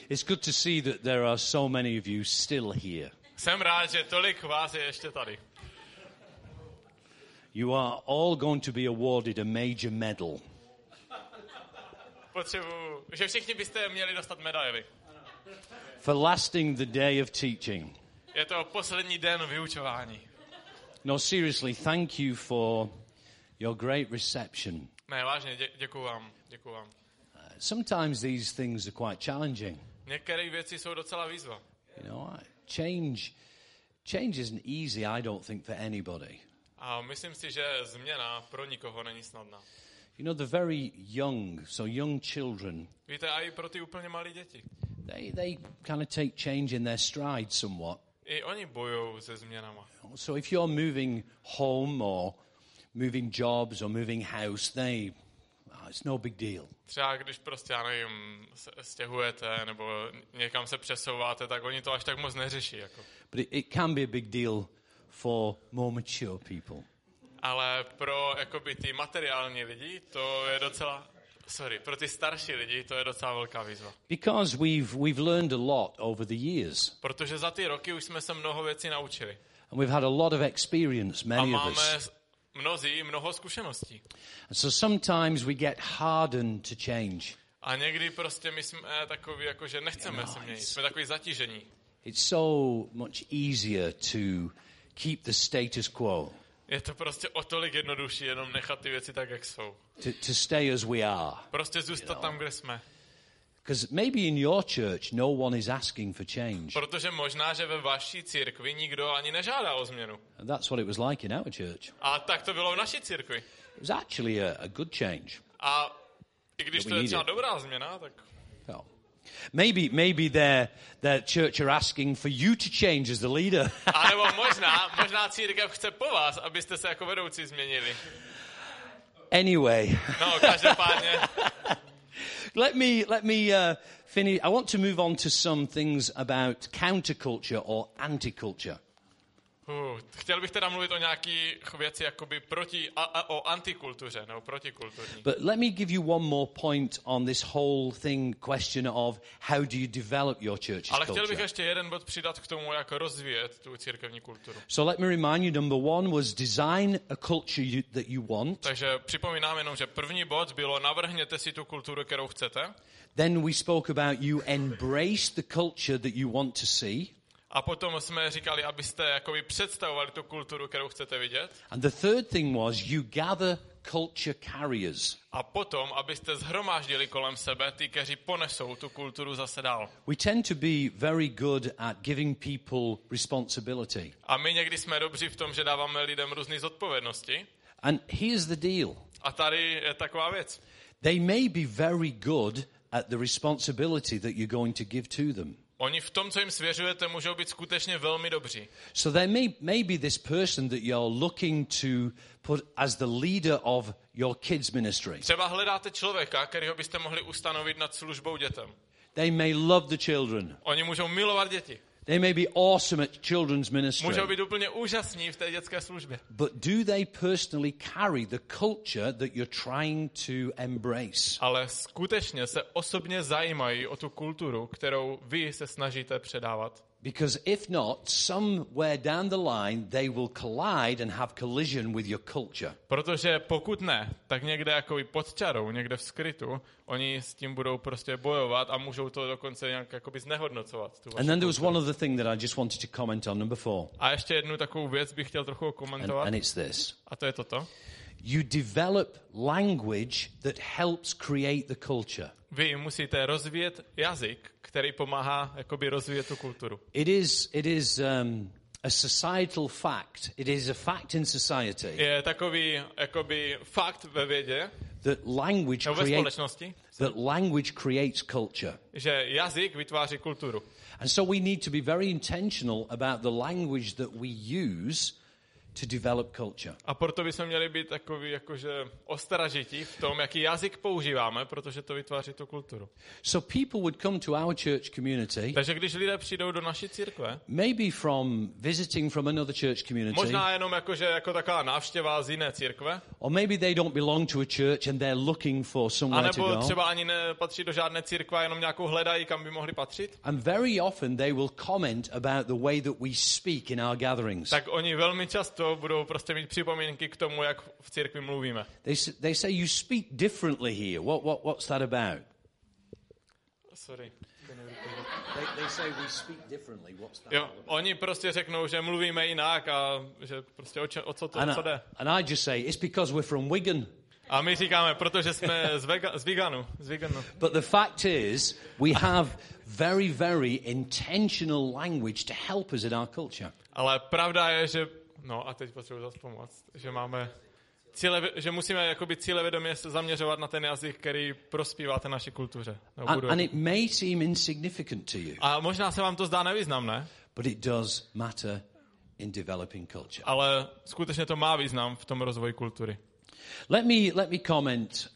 It's good to see that there are so many of you still here. Jsem rád, že tolik vás je ještě tady. You are all going to be awarded a major medal. Potřebuji, že všichni byste měli dostat medaili. For lasting the day of teaching. Je to poslední den vyučování. No, seriously, thank you for your great reception. Ne, vážně, děkuju vám. Sometimes these things are quite challenging. Některé věci jsou docela výzva. You know, change isn't easy, I don't think, for anybody. A myslím si, že změna pro nikoho není snadná. You know, the very young, so young children, Víte, a i pro ty úplně malé děti. they kind of take change in their stride somewhat. I oni bojují se změnama. So if you're moving home or moving jobs or moving house, it's no big deal. Třeba když prostě, já nevím, se stěhujete nebo někam se přesouváte, tak oni to až tak moc neřeší. Jako. But it can be a big deal for more mature people. Ale pro jakoby ty materiální lidi to je docela... pro ty starší lidi to je docela velká výzva. Because we've learned a lot over the years. Protože za ty roky už jsme se mnoho věcí naučili. And we've had a lot of experience, many of us. A máme mnoho zkušeností. And so sometimes we get hardened to change. A někdy prostě my jsme takový, jako že nechceme se měnit. Jsme takový zatížení. It's so much easier to keep the status quo. Je to prostě o tolik jednodušší jenom nechat ty věci tak, jak jsou. To stay as we are. Prostě zůstat tam, kde jsme. Because maybe in your church no one is asking for change. Protože možná, že ve vaší církvi nikdo ani nežádá o změnu. And that's what it was like in our church. A tak to bylo v naší církvi. It was actually a good change. A i když to je třeba dobrá změna, tak... No. Maybe their church are asking for you to change as the leader. A nebo možná církev chce po vás, abyste se jako vedoucí změnili. Anyway. No, každopádně. Let me finish. I want to move on to some things about counterculture or anti-culture. Chtěl bych teda mluvit o nějaký věci jakoby o antikultuře nebo protikulturní. But let me give you one more point on this whole question of how do you develop your church's Ale chtěl bych culture. ještě jeden bod přidat k tomu, jak rozvíjet tu církevní kulturu. So let me remind you, number one was design a culture that you want. Takže připomínám jenom, že první bod bylo navrhněte si tu kulturu, kterou chcete. Then we spoke about you embrace the culture that you want to see. A potom jsme říkali, abyste jakoby představovali tu kulturu, kterou chcete vidět. And the third thing was you gather culture carriers. A potom, abyste zhromáždili kolem sebe ty, kteří ponesou tu kulturu zase dál. We tend to be very good at giving people responsibility. A my někdy jsme dobří v tom, že dáváme lidem různé zodpovědnosti. And here's the deal. A tady je taková věc. They may be very good at the responsibility that you're going to give to them. Oni v tom, co jim svěřujete, můžou být skutečně velmi dobří. So there may be this person that you're looking to put as the leader of your kids' ministry. Třeba hledáte člověka, kterého byste mohli ustanovit nad službou dětem. They may love the children. Oni můžou milovat děti. They may be awesome at children's ministry. Můžou být úplně úžasní v té dětské službě. But do they personally carry the culture that you're trying to embrace? Ale skutečně se osobně zajímají o tu kulturu, kterou vy se snažíte předávat. Because if not, somewhere down the line they will collide and have collision with your culture. Protože pokud ne, tak někde jako pod čarou, někde v skrytu, oni s tím budou prostě bojovat a můžou to dokonce nějak jakoby znehodnocovat. And then there was one other thing that I just wanted to comment on, number 4. A ještě jednu takovou věc bych chtěl trochu komentovat. And it's this. A to je toto. You develop language that helps create the culture. Vy musíte rozvíjet jazyk, který pomáhá jakoby rozvíjet tu kulturu. It is a societal fact. It is a fact in society. Je takový jakoby fakt ve vědě, that language creates culture. Že jazyk vytváří kulturu. And so we need to be very intentional about the language that we use to develop culture. A proto bychom měli být takový jakože ostražití v tom, jaký jazyk používáme, protože to vytváří tu kulturu. So people would come to our church community, Takže když lidé přijdou do naší církve, maybe from visiting from another church community, možná jenom jakože jako taková návštěva z jiné církve, or maybe they don't belong to a church and they're looking for somewhere to anebo go. třeba ani nepatří do žádné církve, jenom nějakou hledají, kam by mohli patřit. And very often they will comment about the way that we speak in our gatherings. Tak oni velmi často budou prostě mít připomínky k tomu, jak v církvi mluvíme. They say you speak differently here. What's that about? Sorry. They say we speak differently. What's that? Jo, oni prostě řeknou, že mluvíme jinak a že prostě o co jde. And I just say it's because we're from Wigan. A my říkáme, protože jsme z Viganu. But the fact is, we have very, very intentional language to help us in our culture. Ale pravda je, že no a teď potřebuji zase pomoct, že máme že musíme jakoby cílevědomě se zaměřovat na ten jazyk, který prospívá té naší kultuře. And it may seem insignificant to you. A možná se vám to zdá nevýznamné, but it does matter in developing culture. Ale skutečně to má význam v tom rozvoji kultury. Let me comment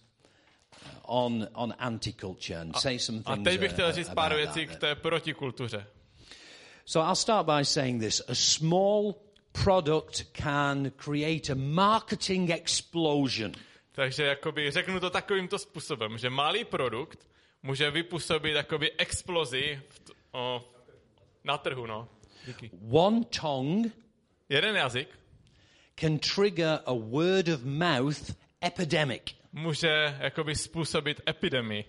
on anti-culture and say some things. A teď bych chtěl říct pár věcí k té protikultuře. So I'll start by saying this. A small product can create a marketing explosion. Takže jakoby řeknu to takovýmto způsobem, že malý produkt může vypůsobit jakoby explozi na trhu, no. Díky. One tongue jeden jazyk can trigger a word of mouth epidemic. Může jakoby způsobit epidemii.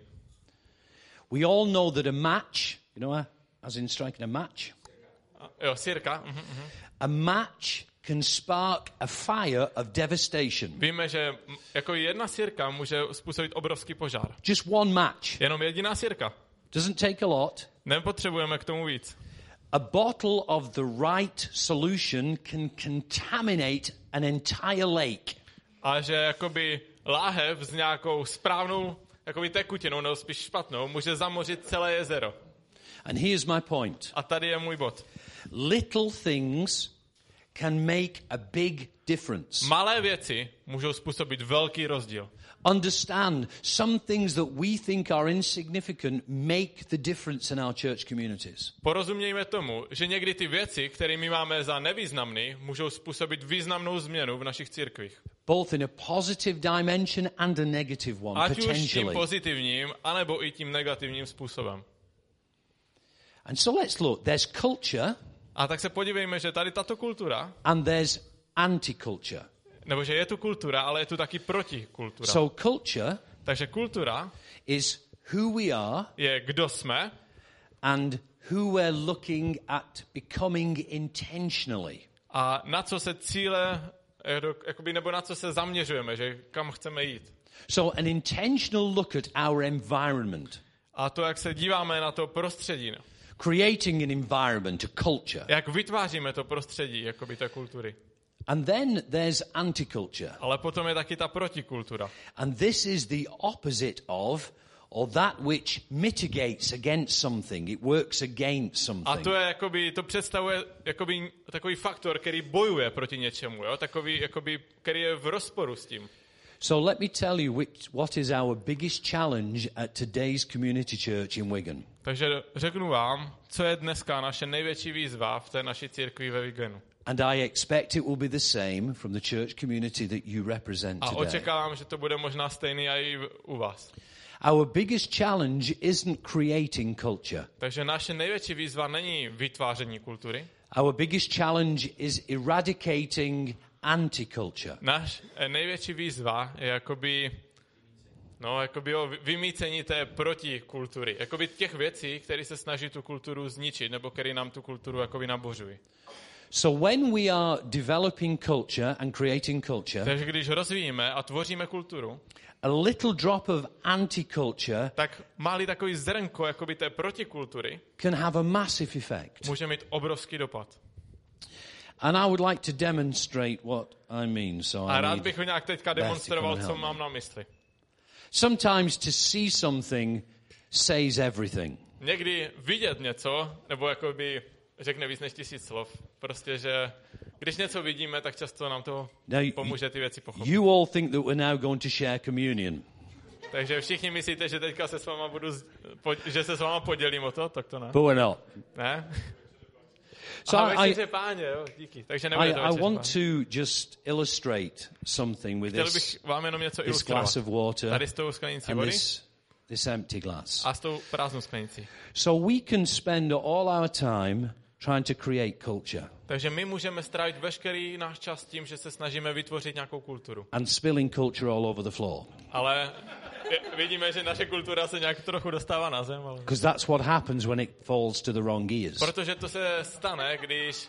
We all know that a match, you know, as in striking a match. Jo, sírka. A match can spark a fire of devastation. Víme, že jako jedna sírka může způsobit obrovský požár. Just one match. Jenom jediná sírka. Doesn't take a lot. Nepotřebujeme k tomu víc. A bottle of the right solution can contaminate an entire lake. A že jakoby láhev s nějakou správnou jakoby tekutinou, nebo spíš špatnou, může zamořit celé jezero. And here's my point. A tady je můj bod. Little things can make a big difference. Malé věci můžou způsobit velký rozdíl. Understand, some things that we think are insignificant make the difference in our church communities. Porozumějme tomu, že někdy ty věci, které my máme za nevýznamný, můžou způsobit významnou změnu v našich církvích. Both in a positive dimension and a negative one, ať potentially. už tím pozitivním, anebo i tím negativním způsobem. And so let's look. There's culture. A tak se podívejme, že tady tato kultura, and there's anti-culture. Nebo že je tu kultura, ale je tu taky protikultura. So culture takže kultura is who we are, je kdo jsme, and who we're looking at becoming intentionally. A na co se jakoby, nebo na co se zaměřujeme, že kam chceme jít. So an intentional look at our environment. A to, jak se díváme na to prostředí. Creating an environment, a culture. Jak vytváříme to prostředí, jakoby té kultury. And then there's anti-culture. Ale potom je taky ta protikultura. And this is the opposite of, or that which mitigates against something. It works against something. A to je jakoby, to představuje jakoby takový faktor, který bojuje proti něčemu, jo? Takový, jakoby, který je v rozporu s tím. So let me tell you what is our biggest challenge at today's community church in Wigan. Takže řeknu vám, co je dneska naše největší výzva v té naší církvi ve Wiganu. And I expect it will be the same from the church community that you represent A today. očekávám, že to bude možná stejný i u vás. Our biggest challenge isn't creating culture. Takže naše největší výzva není vytváření kultury. Our biggest challenge is eradicating anti-culture. Naš největší výzva je jakoby o vymýcení té protikultury. Jakoby těch věcí, které se snaží tu kulturu zničit, nebo které nám tu kulturu jakoby nabořují. So when we are developing culture and creating culture, takže když rozvíjíme a tvoříme kulturu, a little drop of anti-culture tak malý takový zrnko jakoby té protikultury can have a massive effect. Může mít obrovský dopad. And I would like to demonstrate what I mean. So a rád bych ho nějak teďka demonstroval, co mám na mysli. Sometimes to see something says everything. Někdy vidět něco, nebo jakoby řekne víc než 1000 slov. Prostě, že když něco vidíme, tak často nám to Now, pomůže ty věci pochopit. you all think that we're now going to share communion. Takže všichni myslíte, že teďka se s váma že se s váma podělím o to, tak to ne. But we're not. Ne? So Večeře Páně, jo, díky. Takže nebude to I Večeře want Páně. to just illustrate something with Chtěl this, bych vám jenom něco this ilustrovat. glass of water Tady s tou sklenicí and vody this empty glass. a s tou prázdnou sklenicí. So we can spend all our time trying to create culture Takže my můžeme strávit veškerý náš čas tím, že se snažíme vytvořit nějakou kulturu. and spilling culture all over the floor. Ale vidíme, že naše kultura se nějak trochu dostává na zem. Ale... Because that's what happens when it falls to the wrong ears. Protože to se stane, když...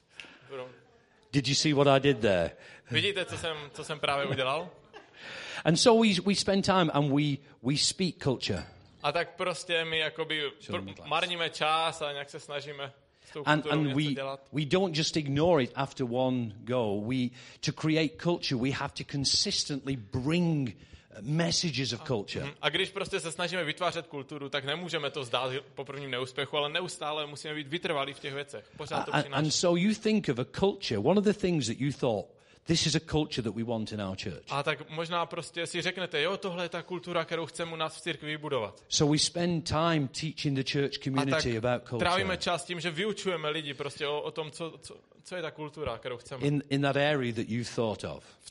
Did you see what I did there? Vidíte, co jsem právě udělal? And so we spend time and we speak culture. A tak prostě my jakoby marníme čas a nějak se snažíme s tou And kulturou něco dělat. we don't just ignore it after one go. To create culture, we have to consistently bring messages of culture. A když prostě se snažíme vytvářet kulturu, tak nemůžeme to zdát po prvním neúspěchu, ale neustále musíme být vytrvalí v těch věcech. Pořád to And přináší. so you think of a culture, one of the things that you thought, this is a culture that we want in our church. A tak možná prostě si řeknete, jo, tohle je ta kultura, kterou chceme u nás v církvi vybudovat. So we spend time teaching the church A tak community about culture trávíme čas tím, že vyučujeme lidi prostě o tom, co je ta kultura, kterou chceme. in that area that you thought of. V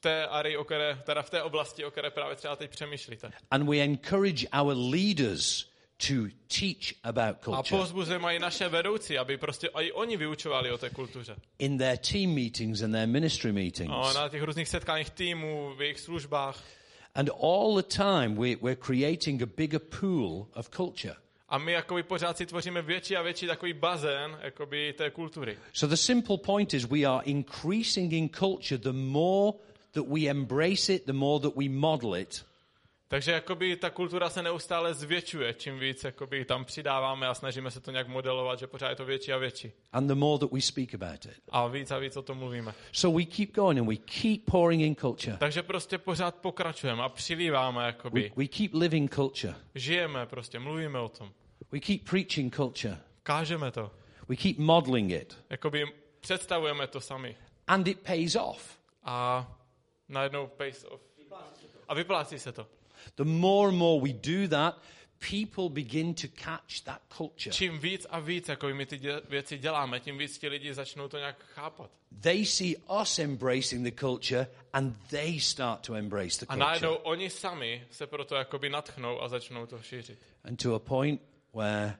té oblasti, o které právě třeba teď přemýšlíte. And we encourage our leaders to teach about A culture povzbuzujeme i naše vedoucí, aby prostě i oni vyučovali o té kultuře. in their team meetings and their ministry meetings. No, na těch různých setkáních týmů, v jejich službách. And all the time we're creating a bigger pool of culture. A my jakoby pořád si tvoříme větší a větší takový bazén jakoby té kultury. So the simple point is we are increasing in culture the more that we embrace it, the more that we model it. Takže jakoby ta kultura se neustále zvětšuje, čím víc jakoby tam přidáváme a snažíme se to nějak modelovat, že pořád je to větší a větší. And the more that we speak about it. A víc o tom mluvíme. So we keep going and we keep pouring in culture. Takže prostě pořád pokračujeme a přilíváme jakoby. We keep living culture. Žijeme prostě, mluvíme o tom. We keep preaching culture. Kážeme to. We keep modeling it. Jakoby představujeme to sami. And it pays off. A najednou pays off. A vyplácí se to. The more and more we do that, people begin to catch that culture. Čím víc a víc jako my ty věci děláme, tím víc ti lidi začnou to nějak chápat. They see us embracing the culture and they start to embrace the A culture. najednou oni sami se proto jakoby nadchnou a začnou to šířit. And to a point where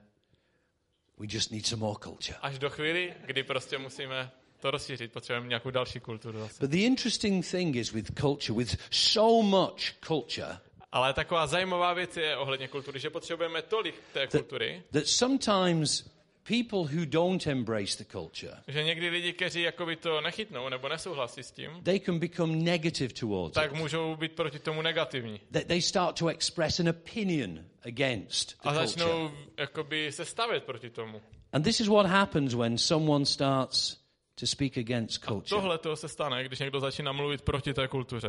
we just need some more culture. Až do chvíli, kdy prostě musíme to rozšířit, potřebujeme nějakou další kulturu zase. But the interesting thing is with culture, with so much culture, Ale taková zajímavá věc je ohledně kultury, že potřebujeme tolik té kultury, that sometimes people who don't embrace the culture, že někdy lidi, kteří jakoby to nechytnou nebo nesouhlasí s tím, they can become negative towards tak it. můžou být proti tomu negativní. They start to express an opinion against the A culture. začnou jakoby se stavět proti tomu. And this is what happens when someone starts to speak against culture. Tohle to se stane, když někdo začíná mluvit proti té kultuře.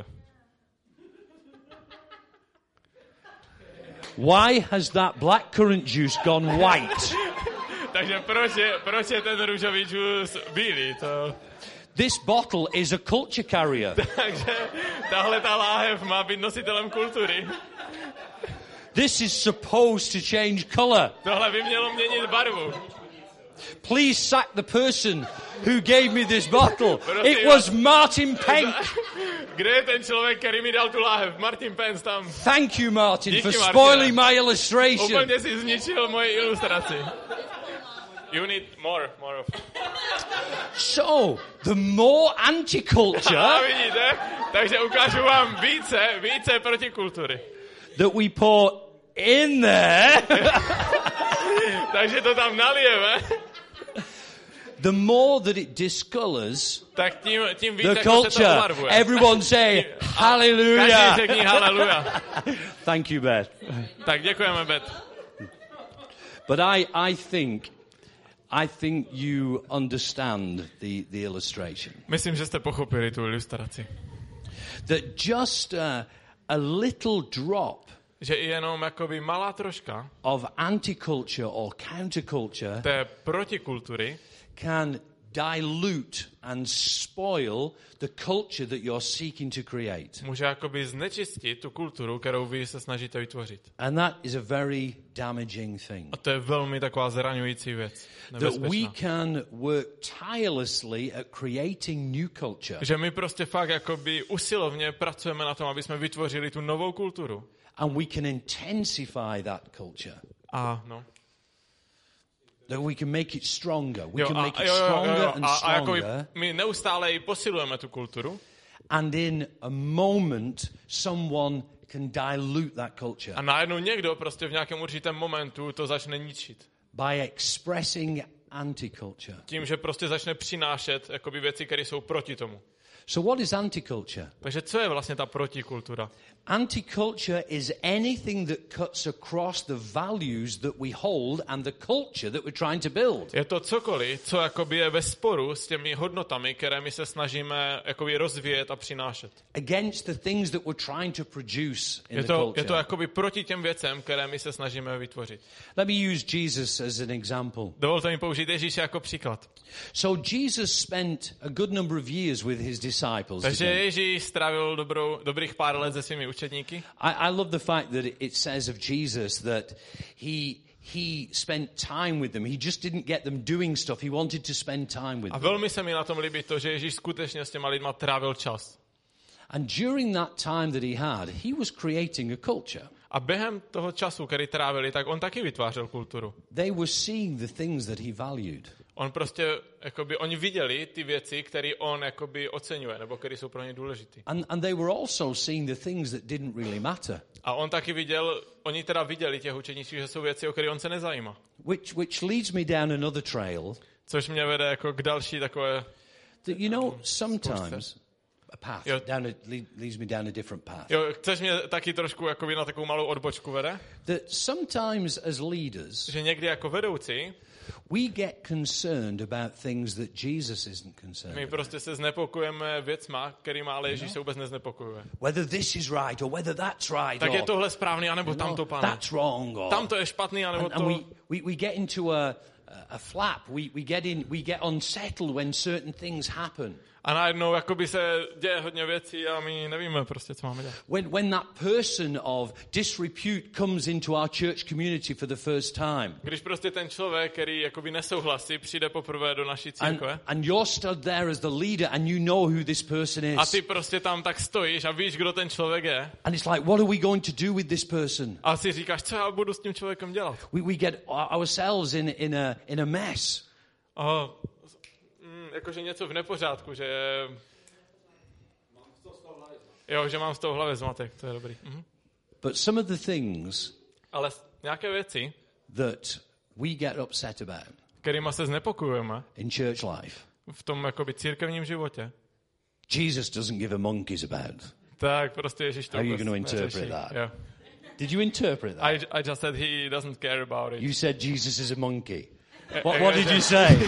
Why has that blackcurrant juice gone white? Takže proč je ten růžový džus bílý? This bottle is a culture carrier. Takže tahle ta láhev má být nositelem kultury. This is supposed to change color. Tohle by mělo měnit barvu. Please sack the person who gave me this bottle. It was Martin Penk. Kde je ten člověk, který mi dal tu láhev? Martin Pence tam. Thank you, Martin, Díky, for Martine. spoiling my illustration. Úplně si zničil moji ilustraci. You need more of. So, the more anti-culture A vidíte? Takže ukážu vám více protikultury. that we pour in there, Takže to tam nalijeme. the more that it discolors Tak tím víc the jako se to culture. obarvuje. Everyone say hallelujah. Každý řekni haleluja. Thank you, Beth. Tak děkujeme, Bet. But I think you understand the illustration. Myslím, že jste pochopili tu ilustraci. That just a little drop Že i jenom jakoby malá troška of anti-culture or counterculture té protikultury can dilute and spoil the culture that you're seeking to create. Může jakoby znečistit tu kulturu, kterou vy se snažíte vytvořit. And that is a very damaging thing. A to je velmi taková zraňující věc. That we can work tirelessly at creating new culture. Že my prostě fakt jakoby usilovně pracujeme na tom, aby jsme vytvořili tu novou kulturu. And we can intensify that culture. A no. That we can make it stronger. We can make it stronger and stronger. My neustále ji posilujeme tu kulturu. And in a moment, someone can dilute that culture. A najednou někdo prostě v nějakém určitém momentu to začne ničit. By expressing anti-culture. Tím, že prostě začne přinášet jakoby věci, které jsou proti tomu. So what is anti-culture? Takže co je vlastně ta protikultura? Anti-culture is anything that cuts across the values that we hold and the culture that we're trying to build. Je to cokoliv, co jakoby je ve sporu s těmi hodnotami, které my se snažíme jakoby rozvíjet a přinášet. Against the things that we're trying to produce in the culture. Je to jakoby proti těm věcem, které my se snažíme vytvořit. Let me use Jesus as an example. Dovolte mi použít Ježíše jako příklad. So Jesus spent a good number of years with his disciples. Takže Ježíš strávil dobrých pár let se svými učedníky. I love the fact that it says of Jesus that he spent time with them. He just didn't get them doing stuff. He wanted to spend time with them. A velmi se mi na tom líbí to, že Ježíš skutečně s těma lidma trávil čas. And during that time that he was creating a culture. A během toho času, který trávili, tak on taky vytvářel kulturu. They were seeing the things that he valued. On prostě, jakoby, oni viděli ty věci, které on jakoby oceňuje, nebo které jsou pro ně důležité. And they were also seeing the things that didn't really matter. A on taky viděl, oni teda viděli těch učeníků, že jsou věci, o které on se nezajímá. Which leads me down another trail. Což mě vede jako k další takové... That, you know, sometimes a path leads me down a different path. Jo, chceš mě taky trošku jakoby na takovou malou odbočku vede? That sometimes as leaders, že někdy jako vedoucí, we get concerned about things that Jesus isn't concerned. My prostě se znepokojujeme věcma, kterýma ale Ježíš se vůbec neznepokojuje. Whether this is right or whether that's right. Tak je tohle správný, anebo tamto, pane. That's wrong. Tamto je špatný, anebo to. And we get into a flap. We get unsettled when certain things happen. A najednou jakoby se děje hodně věcí a my nevíme prostě, co máme dělat. When that person of disrepute comes into our church community for the first time. Když prostě ten člověk, který jakoby nesouhlasí, přijde poprvé do naší církve. And you're stood there as the leader and you know who this person is. A ty prostě tam tak stojíš a víš, kdo ten člověk je. And it's like, what are we going to do with this person? A si říkáš, co já budu s tím člověkem dělat? We get ourselves in a mess. Jakože něco v nepořádku, že že mám z toho hlavě zmatek, to je dobrý. But some of the things ale nějaké věci, that we get upset about, kterýma se znepokojujeme in church life, v tom jakoby církevním životě, Jesus doesn't give a monkeys about. Tak prostě Ježíš to How are you going to interpret that? Yeah. Did you interpret that? I just said he doesn't care about it. You said Jesus is a monkey. What did you say?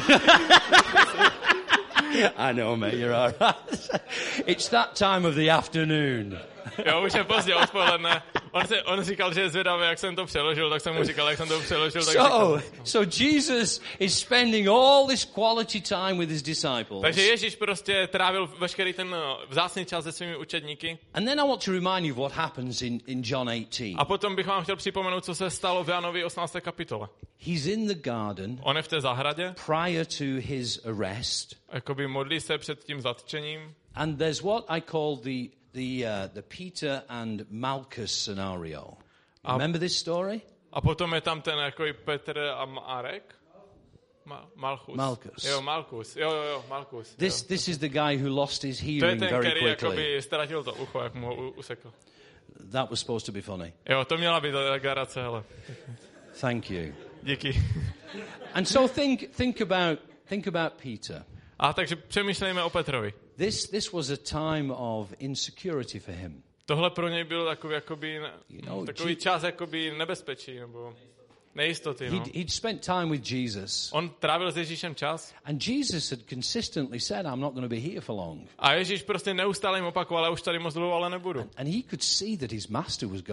I know, mate, you're all right. It's that time of the afternoon. Jo, už je pozdě odpoledne. On říkal, že je zvědavý, jak jsem to přeložil, tak jsem mu říkal, jak jsem to přeložil. So Jesus is spending all this quality time with his disciples. Takže Ježíš prostě trávil veškerý ten vzácný čas se svými učedníky. And then I want to remind you of what happens in John 18. A potom bych vám chtěl připomenout, co se stalo v Janovi 18. kapitole. He's in the garden. On je v té zahradě. Prior to his arrest. Jakoby modlí se před tím zatčením. And there's what I call the Peter and Malchus scenario. Remember this story? A potom je tam ten jako Petr a Marek. Malchus. Jo, Malchus. Jo, Malchus. This is the guy who lost his hearing very quickly. To je ten, který jakoby ztratil to ucho, jak mu ho usekl. That was supposed to be funny. Jo, to měla být legrace, hele. Thank you. Díky. And so think about Peter. A takže přemýšlejme o Petrovi. This was a time of insecurity for him. Tohle pro něj byl takový jakoby takový čas jakoby nebezpečí nebo nejistoty. No. He'd spent time with Jesus. On trávil s Ježíšem čas. And Jesus had consistently said, I'm not going to be here for long. A Ježíš prostě neustále jim opakoval, já už tady moc dlouho ale nebudu. And he could see that his master was going.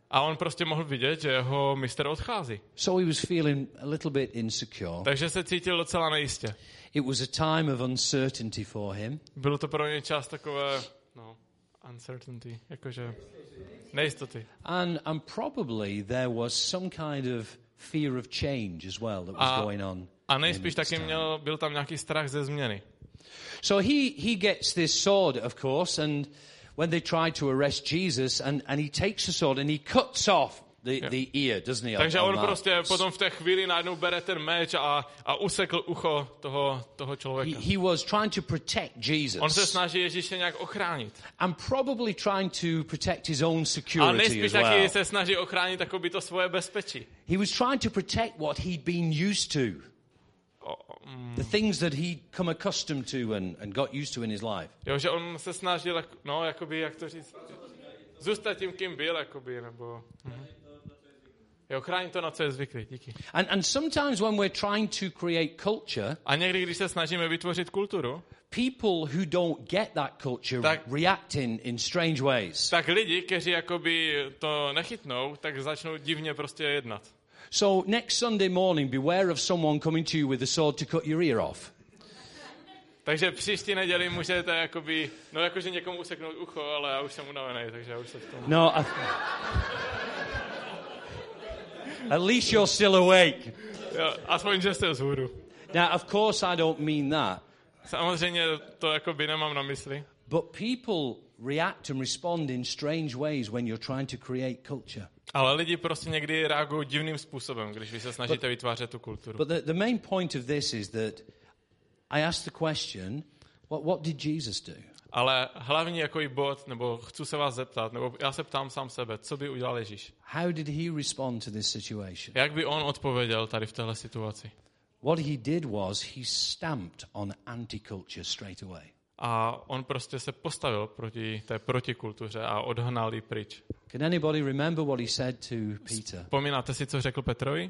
A on prostě mohl vidět, že jeho mistr odchází. So he was feeling a little bit insecure. Takže se cítil docela nejistě. It was a time of uncertainty for him. Bylo to pro něj čas takové, uncertainty, jakože nejistoty. And probably there was some kind of fear of change as well that was going on. A nejspíš taky byl tam nějaký strach ze změny. So he gets this sword, of course, and when they try to arrest Jesus, and he takes the sword and he cuts off the ear, doesn't he? Takže on prostě potom v té chvíli najednou bere ten meč a usekl ucho toho člověka. He was trying to protect Jesus. On se snaží Ježíše nějak ochránit. And probably trying to protect his own security a nejspíš as well. taky se snaží ochránit takoby to svoje bezpečí. He was trying to protect what he'd been used to. The things that he'd come accustomed to and got used to in his life. Jo, že on se snažil, jakoby, jak to říct, zůstat tím, kým byl, jakoby, nebo... Jo, chrání to, na co je zvyklý, díky. And sometimes when we're trying to create culture, a někdy, když se snažíme vytvořit kulturu, people who don't get that culture react in strange ways. Tak lidi, kteří jakoby to nechytnou, tak začnou divně prostě jednat. So next Sunday morning, beware of someone coming to you with a sword to cut your ear off. Takže příští neděli můžete jakože někomu useknout ucho, ale já už jsem unavený, takže já už se v tom... No, at least you're still awake. Jo, aspoň, že jste vzhůru. Now, of course, I don't mean that. Samozřejmě to jakoby nemám na mysli. But people react and respond in strange ways when you're trying to create culture. Ale lidi prostě někdy reagují divným způsobem, když vy se snažíte vytvářet tu kulturu. But the main point of this is that I asked the question, what did Jesus do? Ale hlavní jaký bod, nebo chci se vás zeptat, nebo já se ptám sám sebe, co by udělal Ježíš? How did he respond to this situation? Jak by on odpověděl tady v téhle situaci? What he did was he stamped on anti-culture straight away. A on prostě se postavil proti té protikultuře a odhnal ji pryč. Can anybody remember what he said to Peter? Vzpomínáte si, co řekl Petrovi?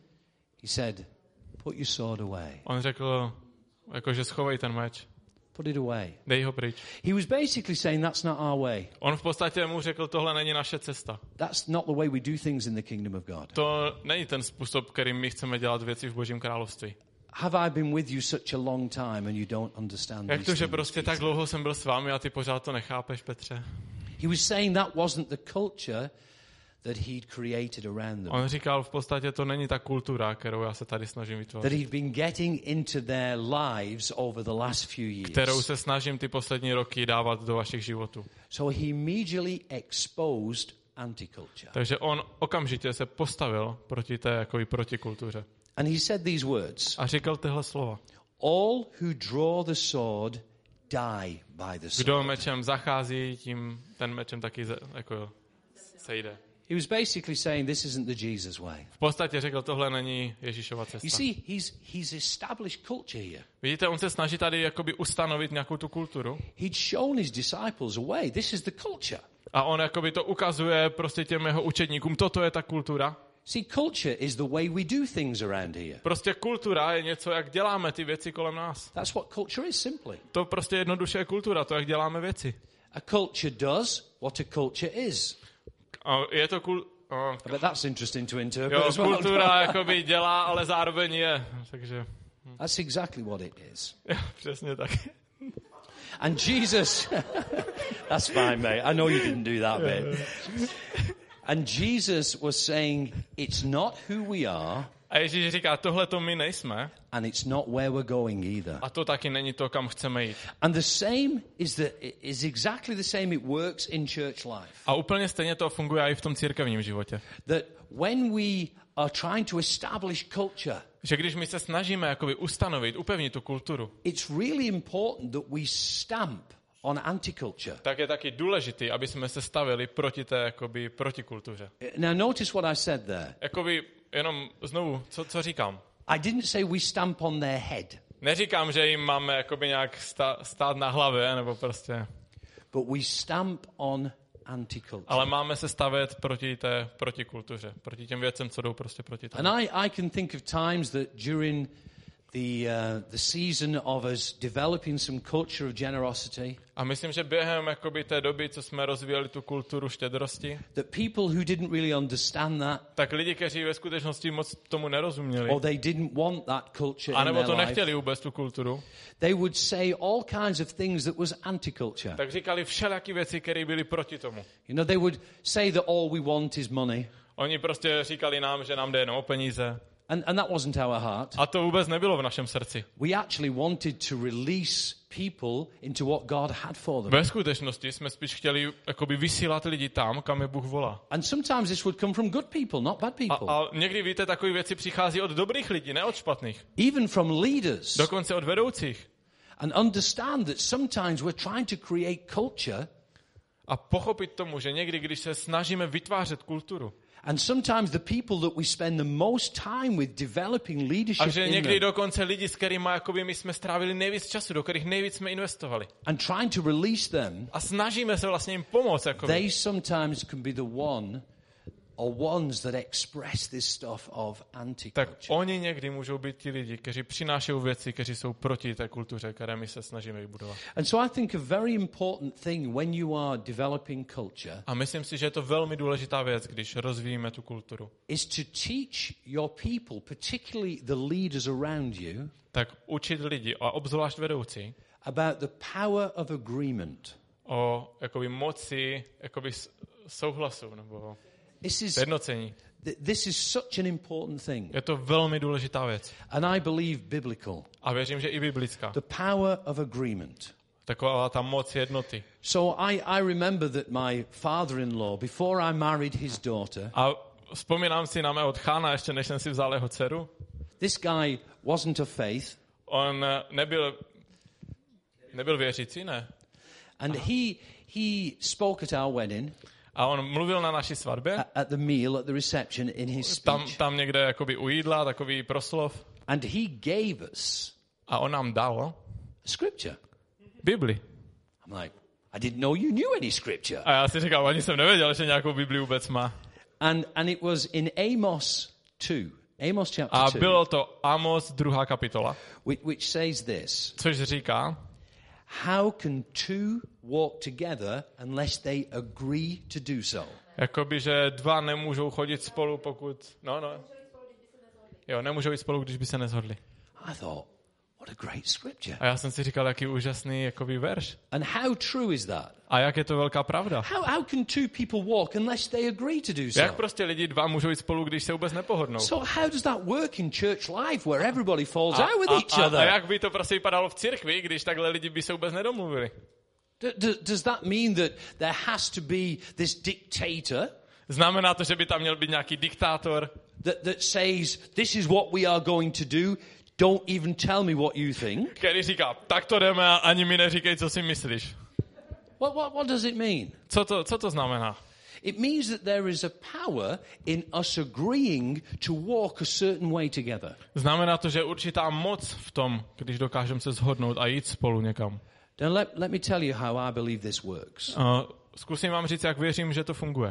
He said, put your sword away. On řekl, jakože schovej ten meč. Put it away. Dej ho pryč. He was basically saying that's not our way. On v podstatě mu řekl, tohle není naše cesta. That's not the way we do things in the kingdom of God. To není ten způsob, kterým my chceme dělat věci v Božím království. Have I been with you such a long time and you don't understand Jak to, že these prostě tak dlouho jsem byl s vámi a ty pořád to nechápeš, Petře? He was saying that wasn't the culture that he'd created around them. On říkal, v podstatě to není ta kultura, kterou já se tady snažím vytvořit. That he'd been getting into their lives over the last few years. Kterou se snažím ty poslední roky dávat do vašich životů. So he immediately exposed anti-culture. Takže on okamžitě se postavil proti té jakoby protikultuře. And he said these words. A říkal tyhle slova. All who draw the sword die by the sword. Kdo mečem zachází, tím ten mečem taky jako sejde. He was basically saying this isn't the Jesus way. V podstatě řekl, tohle není Ježíšova cesta. You see, he's established culture here. Vidíte, on se snaží tady jakoby ustanovit nějakou tu kulturu. He'd shown his disciples a way. This is the culture. A on jakoby to ukazuje prostě těm jeho učedníkům, toto je ta kultura. See, culture is the way we do things around here. Prostě kultura je něco, jak děláme ty věci kolem nás. That's what culture is simply. To prostě jednoduše je kultura, to, jak děláme věci. A culture does what a culture is. A je to But that's interesting to interpret as well. Kultura jakoby dělá, ale zároveň je. Takže... That's exactly what it is. Přesně tak. And Jesus, that's fine, mate. I know you didn't do that bit. And Jesus was saying, it's not who we are. A Ježíš říká, tohle to my nejsme. And it's not where we're going either. A to taky není to, kam chceme jít. And the same is exactly the same it works in church life. A úplně stejně to funguje i v tom církevním životě. That when we are trying to establish culture, že když my se snažíme jakoby ustanovit, upevnit tu kulturu, it's really important that we stamp on anti-culture. Tak je taky důležitý, aby jsme se stavili proti té jakoby protikultuře. Now notice what I said there. Jakoby jenom znovu, co říkám? I didn't say we stamp on their head. Neříkám, že jim máme jakoby nějak stát na hlavě, nebo prostě. But we stamp on anti-culture. Ale máme se stavět proti té protikultuře, proti těm věcem, co jdou prostě proti tomu. And I can think of times that during the season of us developing some culture of generosity. A myslím, že během jakoby té doby, co jsme rozvíjeli tu kulturu štědrosti, That people who didn't really understand that, tak lidi, kteří ve skutečnosti moc tomu nerozuměli, or they didn't want that culture in anebo their to life, nechtěli vůbec tu kulturu, they would say all kinds of things that was anti-culture. tak říkali všelijaké věci, které byly proti tomu. You know, they would say that all we want is money. Oni prostě říkali nám, že nám jde jenom o peníze. And that wasn't our heart. A to vůbec nebylo v našem srdci. We actually wanted to release people into what God had for them. Ve skutečnosti jsme spíš chtěli jakoby vysílat lidi tam, kam je Bůh volá. And sometimes this would come from good people, not bad people. A někdy, víte, takové věci přichází od dobrých lidí, ne od špatných. Even from leaders. Dokonce od vedoucích. And understand that sometimes we're trying to create culture. A pochopit tomu, že někdy, když se snažíme vytvářet kulturu, And sometimes the people that we spend the most time with developing leadership a že in někdy them, dokonce lidi, s kterými jakoby my jsme strávili nejvíc času, do kterých nejvíc jsme investovali. and trying to release them, A snažíme se vlastně jim pomoct. Jakoby. they sometimes can be the one or ones that express this stuff of Tak anti-culture. oni někdy můžou být ti lidi, kteří přinášejí věci, kteří jsou proti té kultuře, které my se snažíme vybudovat. And so I think a very important thing when you are developing culture A myslím si, že je to velmi důležitá věc, když rozvíjíme tu kulturu. is to teach your people, particularly the leaders around you, Tak učit lidi, a obzvlášť vedoucí, about the power of agreement. o jakoby moci jakoby souhlasu nebo jednocení. This is such an important thing. Je to velmi důležitá věc. And I believe biblical. A věřím, že i biblická. The power of agreement. Taková ta moc jednoty. So I remember that my father-in-law, before I married his daughter, A vzpomínám si na mého tchána, ještě než jsem si vzal jeho dceru. this guy wasn't of faith. On nebyl věřící, ne? And he spoke at our wedding, A on mluvil na naší svatbě, at the meal, at the reception, in his speech. tam někde jakoby u jídla, takový proslov. And he gave us A on nám dal a scripture. Bibli. I'm like, I didn't know you knew any scripture. A já si říkal, ani jsem nevěděl, že nějakou Bibli vůbec má. And it was in Amos 2, Amos chapter A 2, bylo to Amos 2. kapitola, which says this: což říká, how can two walk together unless they agree to do so? jakoby, že dva nemůžou chodit spolu, pokud... Jo, nemůžou jít spolu, když by se neshodli. I thought, what a great scripture. A já jsem si říkal, jaký úžasný jakoby verš. And how true is that? A jak je to velká pravda. How can two people walk unless they agree to do Jak so? prostě lidi dva můžou jít spolu, když se vůbec nepohodnou? So how does that work in church life where everybody falls out with each a other? jak by to prostě vypadalo v církvi, když takhle lidi by se vůbec nedomluvili? Does that mean that there has to be this dictator Znamená to, že by tam měl být nějaký diktátor, that says, this is what we are going to do, don't even tell me what you think? který říká, tak to jdeme a ani mi neříkej, co si myslíš. What does it mean? Co to znamená? It means that there is a power in us agreeing to walk a certain way together. Znamená to, že je určitá moc v tom, když dokážeme se shodnout a jít spolu někam. Now let me tell you how I believe this works. Zkusím vám říct, jak věřím, že to funguje.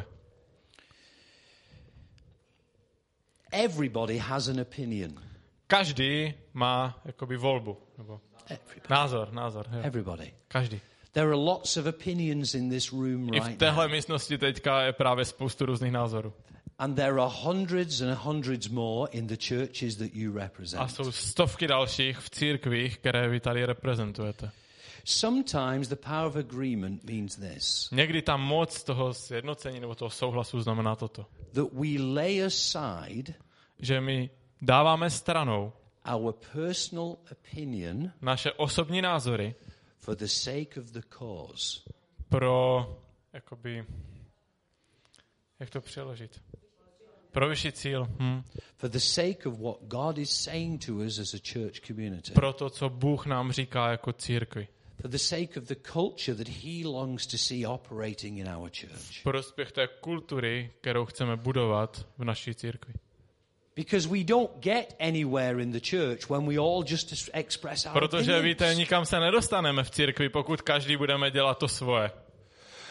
Everybody has an opinion. Každý má jakoby volbu. Nebo názor. Jo. Everybody. Každý. There are lots of opinions in this room I v right téhle now. místnosti teďka je právě spoustu různých názorů. And there are hundreds and hundreds more in the churches that you A represent. jsou stovky dalších v církvích, které vy tady reprezentujete. Sometimes the power of agreement means this: Někdy ta moc toho sjednocení nebo toho souhlasu znamená toto. that we lay aside Že my dáváme stranou our personal opinion naše osobní názory for the sake of the cause. pro, jakoby, jak to přeložit? Pro vyšší cíl. For the sake of what God is saying to us as a church community. Pro to, co Bůh nám říká jako církvi. For the sake of the culture that he longs to see operating in our church. Prospěch té kultury, kterou chceme budovat v naší církvi. Because we don't get anywhere in the church when we all just express our Protože víte, opinions. nikam se nedostaneme v církvi, pokud každý budeme dělat to svoje.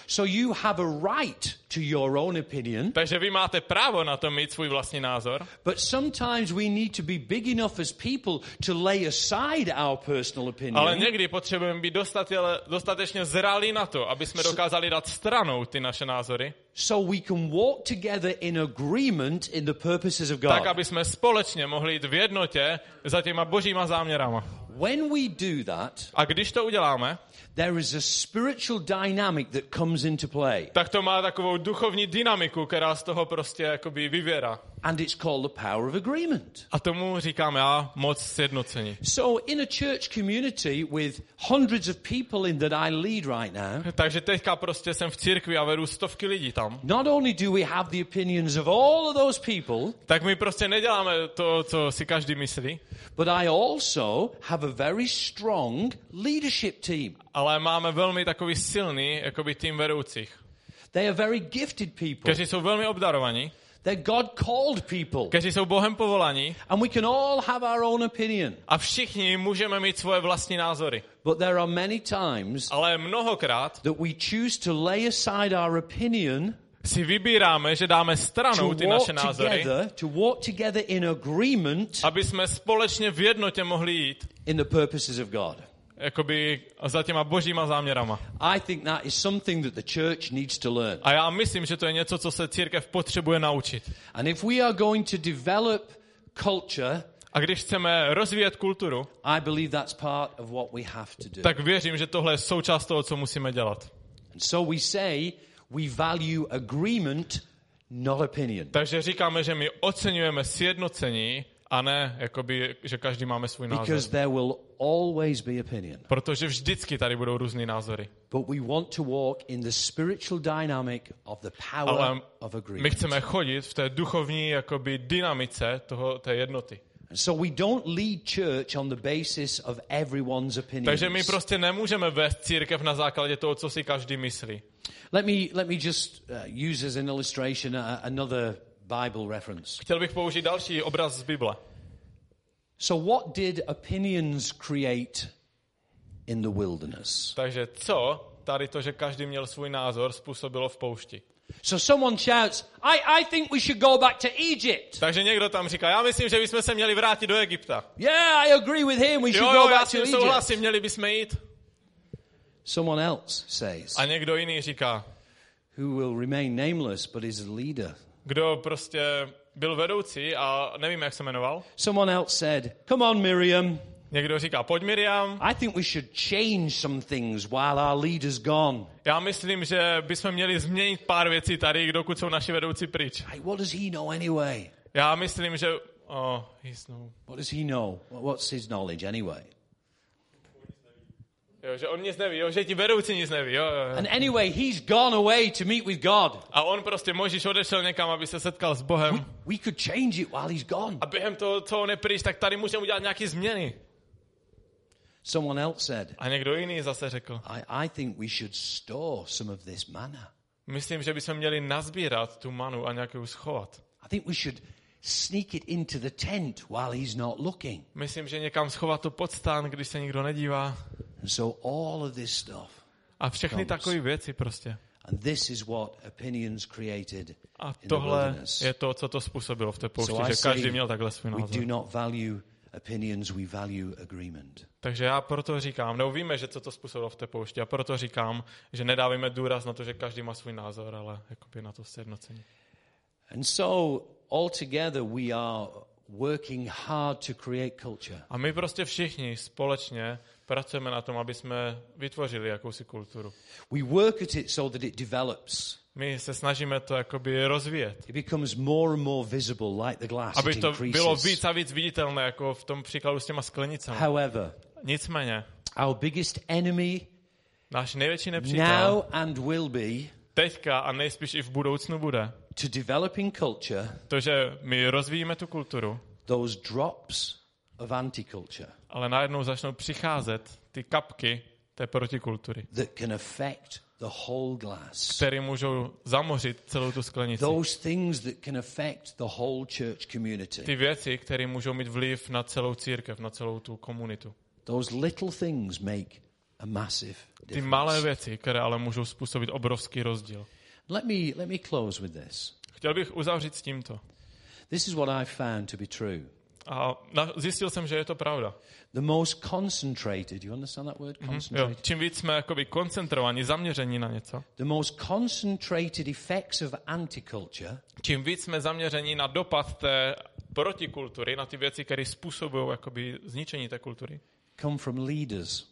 So you have a right to your own opinion. Takže vy máte právo na to mít svůj vlastní názor. But sometimes we need to be big enough as people to lay aside our personal opinion. Ale někdy potřebujeme být dostatečně zralí na to, aby jsme dokázali dát stranou ty naše názory. So we can walk together in agreement in the purposes of God. Tak, aby jsme společně mohli jít v jednotě za těma božíma záměrama. When we do that, A když to uděláme, there is a spiritual dynamic that comes into play. tak to má takovou duchovní dynamiku, která z toho prostě jakoby vyvěrá. And it's called the power of agreement. A tomu říkám já moc sjednocení. So in a church community with hundreds of people in that I lead right now, Takže teďka prostě jsem v církvi a vedu stovky lidí tam. not only do we have the opinions of all of those people, Tak my prostě neděláme to, co si každý myslí, but I also have a very strong leadership team. ale máme velmi takový silný jakoby tým vedoucích, They are very gifted people. kteří jsou velmi obdarovaní, They're God-called people. kteří jsou Bohem povolaní And we can all have our own opinion. a všichni můžeme mít svoje vlastní názory. But there are many times Ale mnohokrát that we choose to lay aside our opinion si vybíráme, že dáme stranou ty naše názory, to walk together in agreement aby jsme společně v jednotě mohli jít in the purposes of God. jakoby za těma božíma záměrama. I think that is something that the church needs to learn. A já myslím, že to je něco, co se církev potřebuje naučit. And if we are going to develop culture, A když chceme rozvíjet kulturu, I believe that's part of what we have to do. tak věřím, že tohle je součást toho, co musíme dělat. And so we say we value agreement, not opinion. Takže říkáme, že my oceňujeme sjednocení a ne, jakoby, že každý máme svůj názor. Because there will always be opinion. Protože vždycky tady budou různý názory. But we want to walk in the spiritual dynamic of the power Ale of agreement. my chceme chodit v té duchovní jakoby, dynamice té jednoty. So we don't lead church on the basis of everyone's opinions. Takže my prostě nemůžeme vést církev na základě toho, co si každý myslí. Let me just use as an illustration another Bible reference. Chtěl bych použít další obraz z Bible. So what did opinions create in the wilderness? Takže co tady to, že každý měl svůj názor, způsobilo v poušti? So someone shouts, I think we should go back to Egypt. Takže někdo tam říká, já myslím, že bychom se měli vrátit do Egypta. Yeah, I agree with him. We should Jo, go já back s to tím Egypt. souhlasím, měli bychom jít. Someone else says, A někdo jiný říká, who will remain nameless but is a leader. kdo prostě byl vedoucí a nevím, jak se jmenoval. Someone else said, come on, Miriam. Někdo říká, pojď Miriam. I think we should change some things while our leader's gone. Já myslím, že bychom měli změnit pár věcí tady, dokud jsou naši vedoucí pryč. Hey, what does he know anyway? Já myslím, že... What does he know? What's his knowledge anyway? Jo, že on nic neví, jo, že ti vedoucí nic neví. Jo. And anyway, he's gone away to meet with God. A on prostě, Mojžíš odešel někam, aby se setkal s Bohem. We could change it while he's gone. A během toho, co on je pryč, tak tady můžeme udělat nějaké změny. Someone else said, A někdo jiný zase řekl, I think we should store some of this manna. myslím, že bychom měli nazbírat tu manu a nějakou schovat. I think we should sneak it into the tent while he's not looking. Myslím, že někam schovat to pod stán, když se nikdo nedívá. And so all of this stuff. A všechny takové věci prostě. And this is what opinions created A in the tohle wilderness. je to, co to způsobilo v té poušti, So I že každý say měl takhle svůj we názor. do not value opinions, we value agreement. Takže já proto říkám, nebo víme, že co to způsobilo v té poušti, a proto říkám, že nedávíme důraz na to, že každý má svůj názor, ale jakoby na to sjednocení. And so altogether we are working hard to create culture. A my prostě všichni společně pracujeme na tom, aby jsme vytvořili jakousi kulturu. We work at it so that it develops. My se snažíme to jakoby rozvíjet. It becomes more and more visible like the glass. Aby It to increases. bylo víc a víc viditelné, jako v tom příkladu s těma sklenicami. However, Nicméně, our biggest enemy náš největší nepřítel now and will be teďka a nejspíš i v budoucnu bude to developing culture, to, že my rozvíjíme tu kulturu, those drops of anti-culture ale najednou začnou přicházet ty kapky té protikultury, that can affect the whole glass. které můžou zamořit celou tu sklenici. Those things that can affect the whole church community. Ty věci, které můžou mít vliv na celou církev, na celou tu komunitu. Those little things make a massive Ty difference. malé věci, které ale můžou způsobit obrovský rozdíl. Let me close with this. Chtěl bych uzavřít s tímto. This is what I found to be true. A zjistil jsem, že je to pravda. The most concentrated, you understand that word? Jo, Concentrated? čím víc jsme jakoby koncentrovaní, zaměření na něco, The most concentrated effects of anti-culture čím víc jsme zaměření na dopad té protikultury, na ty věci, které způsobují jakoby zničení té kultury, come from leaders.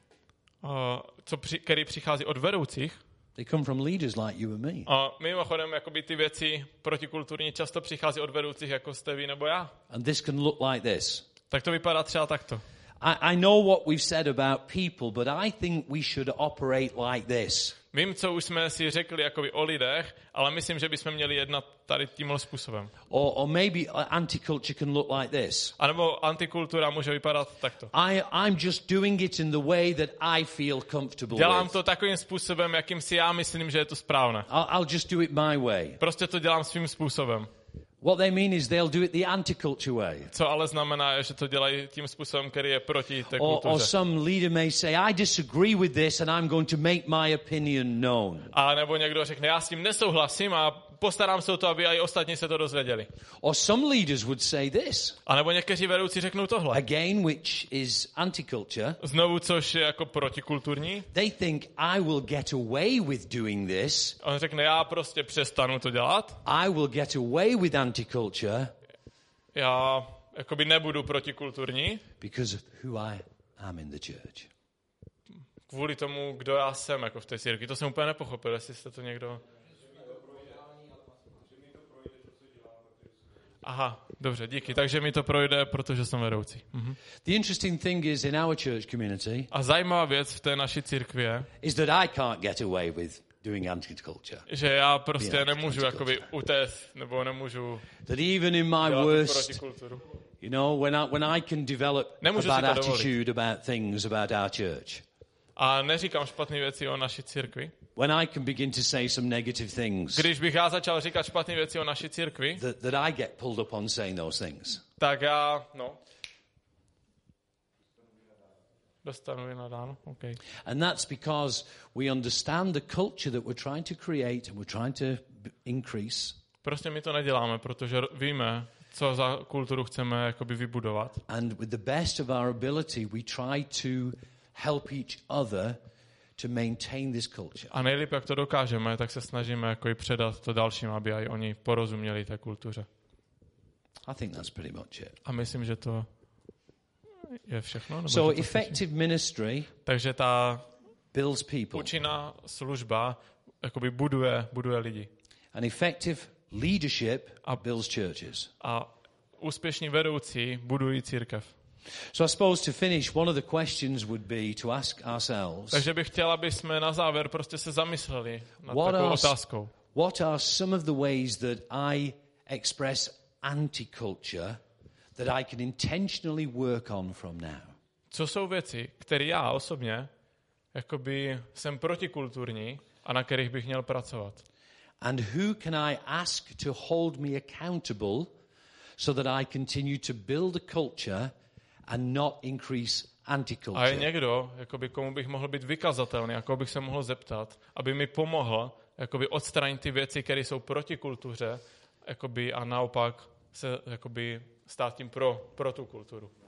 který přichází od vedoucích. They come from leaders like you and me. A mimochodem, jakoby ty věci protikulturní často přichází od vedoucích, jako jste vy nebo já. And this can look like this. Tak to vypadá třeba takto. I know what we've said about people, but I think we should operate like this. Vím, co už jsme si řekli jakoby o lidech, ale myslím, že bychom měli jednat tady tímhle způsobem. Or maybe anti-culture can look like this. A nebo antikultura může vypadat takto. I'm just doing it in the way that I feel comfortable Dělám with. to takovým způsobem, jakým si já myslím, že je to správné. I'll just do it my way. Prostě to dělám svým způsobem. What they mean is they'll do it the anti-culture way. Co ale znamená, je, že to dělají tím způsobem, který je proti té Or kultuře. some leader may say, I disagree with this and I'm going to make my opinion known. A nebo někdo řekne, já s tím nesouhlasím a postarám se o to, aby i ostatní se to dozvěděli. Or some leaders would say this. A nebo někteří vedoucí řeknou tohle. Again, which is anti-culture. Znovu, což je jako protikulturní. They think I will get away with doing this. On řekne, já prostě přestanu to dělat. I will get away with anti-culture Já jakoby nebudu protikulturní. because of who I am in the church. Kvůli tomu, kdo já jsem jako v té církvi. To jsem úplně nepochopil, jestli jste to někdo... Aha, dobře, díky. Takže mi to projde, protože jsem vedoucí. The interesting thing is in our church community A zajímavá věc v té naší církvi je, is that I can't get away with doing anti-culture. že já prostě nemůžu jakoby utéct, nebo nemůžu That even in my dělat tu worst, protikulturu. you know, when I can develop a Nemůžu bad si to dovolit. attitude about things about our church, A neříkám špatné věci o naší církvi. when I can begin to say some negative things, Když bych já začal říkat špatné věci o naší církvi, that I get pulled up on saying those things. tak já, dostanu je nadáno, okay. And that's because we understand the culture that we're trying to create and we're trying to increase. Prostě my to neděláme, protože víme, co za kulturu chceme jakoby vybudovat. And with the best of our ability, we try to help each other to maintain this culture. A nejlíp, jak to dokážeme, tak se snažíme jako i předat to dalším, aby i oni porozuměli té kultuře. I think that's pretty much it. A myslím, že to je všechno. Nebo So že to effective ministry Takže ta builds people. účinná služba jakoby buduje lidi. An effective leadership builds churches. A úspěšní vedoucí budují církev. So I suppose to finish, one of the questions would be to ask ourselves, Takže bych chtěl, aby jsme na závěr prostě se zamysleli nad What takovou else? otázkou. what are some of the ways that I express anti-culture that I can intentionally work on from now? Co jsou věci, které já osobně jakoby jsem protikulturní a na kterých bych měl pracovat? And who can I ask to hold me accountable so that I continue to build a culture and not increase A je anti-culture? někdo, jakoby, komu bych mohl být vykazatelný, jako bych se mohl zeptat, aby mi pomohl jakoby, odstranit ty věci, které jsou proti kultuře, jakoby, a naopak se jakoby, stát tím pro tu kulturu.